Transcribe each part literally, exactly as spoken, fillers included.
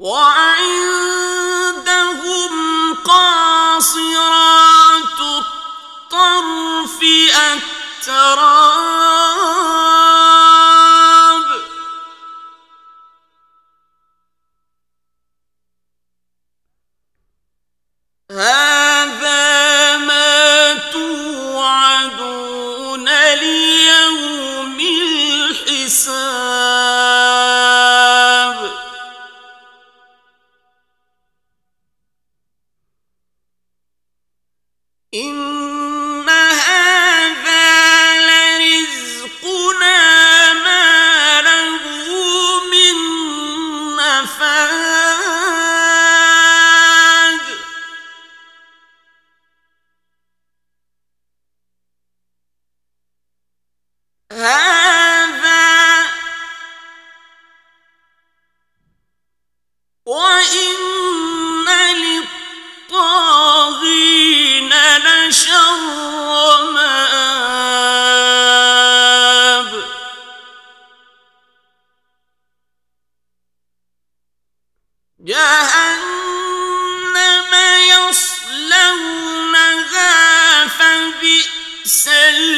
وعندهم قاصرات الطرف أتراب هذا ما توعدون ليوم الحساب إن هذا لرزقنا ما له من نفاد هذا وإن للطاغين لشر مآب جهنم يصلونها فبئس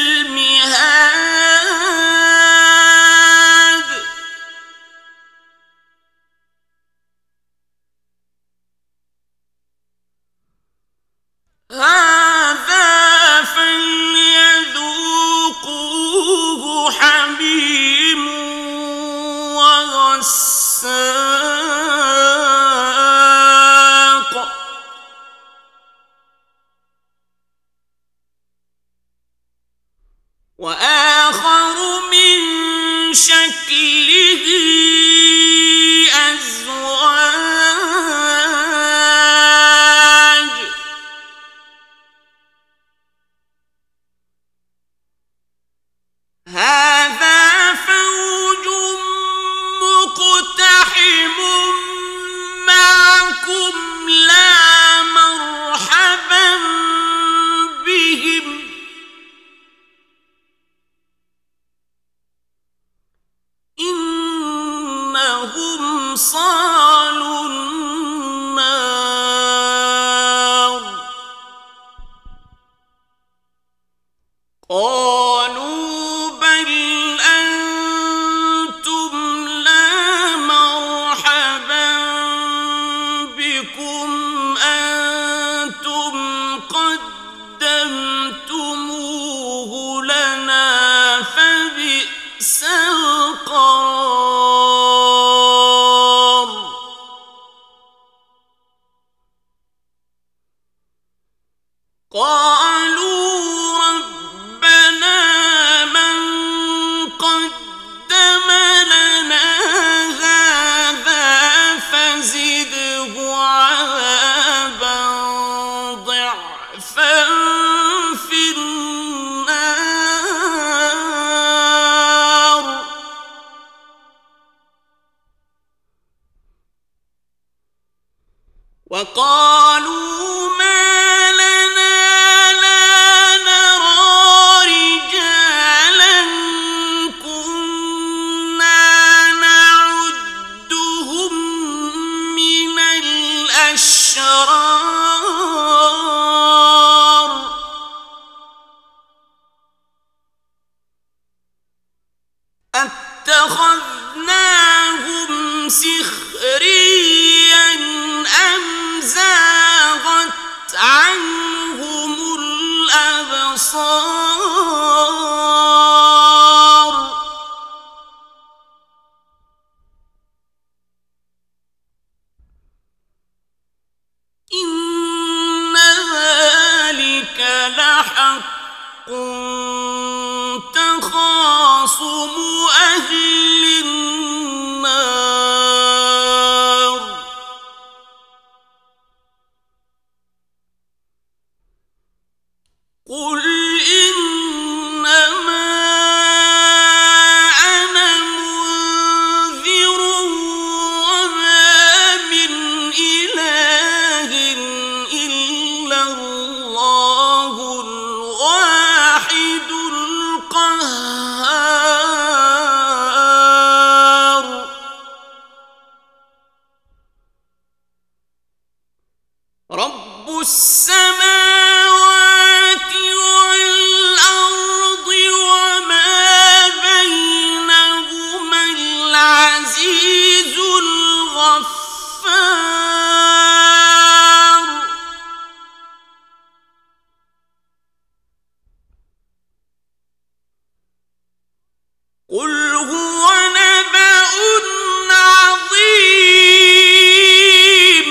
المهاد هذا فليذوقوه حميم وغساق وآخر من شكله أزواج هذا فوج مقتحم معكم لا مرحبا بهم إنهم صالوا النار قالوا بل أنتم لا مرحبا بكم أنتم قدمتموه لنا فبئس القرار قالوا ربنا من قدم لنا هذا فزده عذابا ضعفا في النار وقالوا ما لنا لا نرى رجالا كنا نعدهم من الأشرار أتخذناهم سخريا أم زاغت عنهم الأبصار إن ذلك لحق تخاصم أهل النار قل السماوات والأرض وما بينهما العزيز الغفار قل هو نبأ عظيم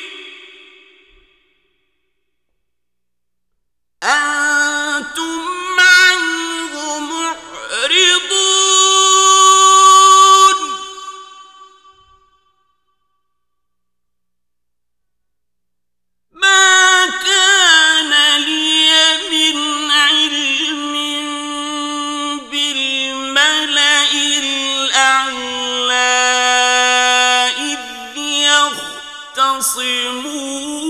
أنتم عنه معرضون ما كان لي من علم بالملأ الأعلى إذ يختصمون